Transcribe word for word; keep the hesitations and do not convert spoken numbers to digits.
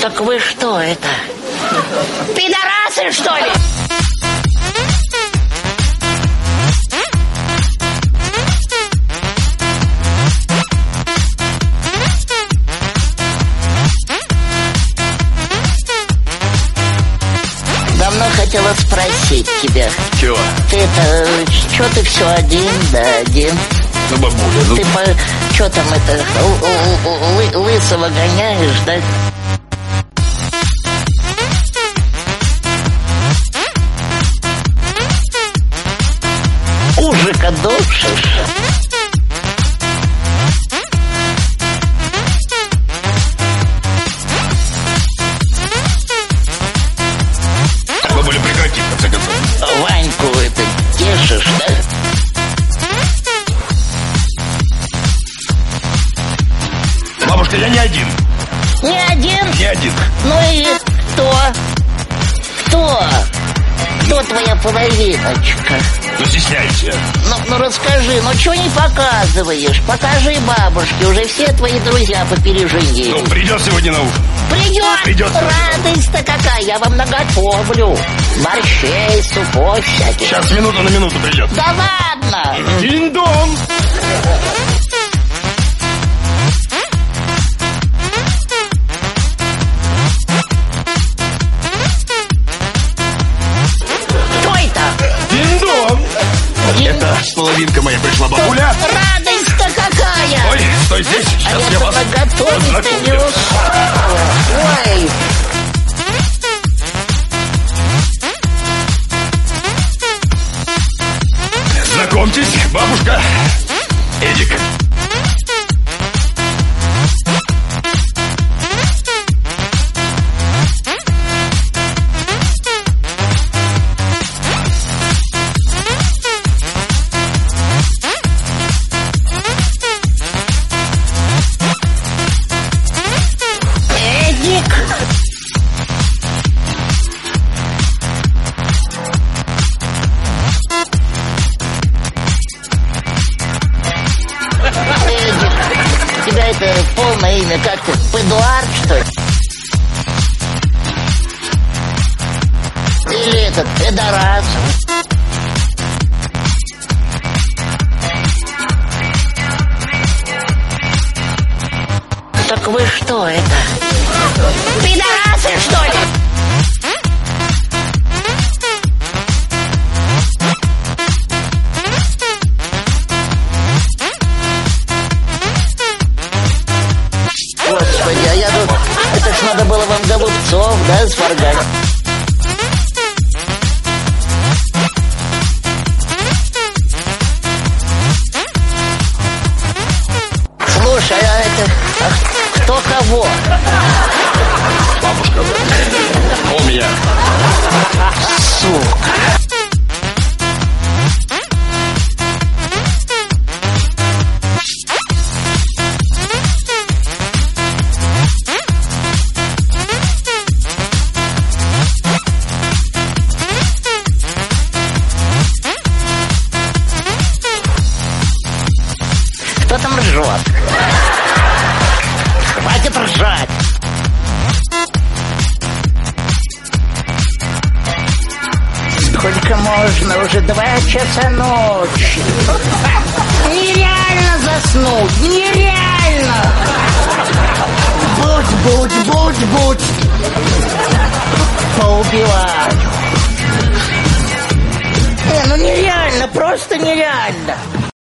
Так вы что это? Пидорасы, что ли? Давно хотела спросить тебя. Чего? Ты это, что ты все один, да один? Ну, бабуля, ну... Ты по, что там это, л- л- лысого гоняешь, да? Ужика душишь? Бабуля, прекрати, в конце концов. Ваньку это тешишь, да? Бабушка, я не один. Не один? Не один. Ну и кто? Кто? Кто твоя половиночка? Ну, стесняйся. Ну, ну расскажи, ну чего не показываешь? Покажи бабушке, уже все твои друзья попереженили. Ну, придет сегодня на ужин. Придет? Придет. Радость-то какая, я вам наготовлю. Борщей, супов всяких. Сейчас, минуту на минуту придет. Да ладно! Динь-дон! Кто это? Динь-дон! Динь- Это половинка моя пришла, бабуля. Радость-то какая! Ой, стой здесь, А сейчас я я вас наготовить-то не познакомлю. успела. Ой! Знакомьтесь, бабушка Эдик. Эдик! Эдик, у тебя это полное имя как-то Эдуард, что ли? Или этот Эдорас? Так вы что это? Пидорасы, что ли? Господи, а я тут... Это ж надо было вам голубцов, да, сваргать? Слушай, а это... а кто кого? Бабушка, у меня. Сука. Кто там ржет? Хватит ржать! Сколько можно? Уже два часа ночи. Нереально заснуть! Нереально! Будь, будь, будь, будь! Поубивать! Не, ну нереально, просто нереально!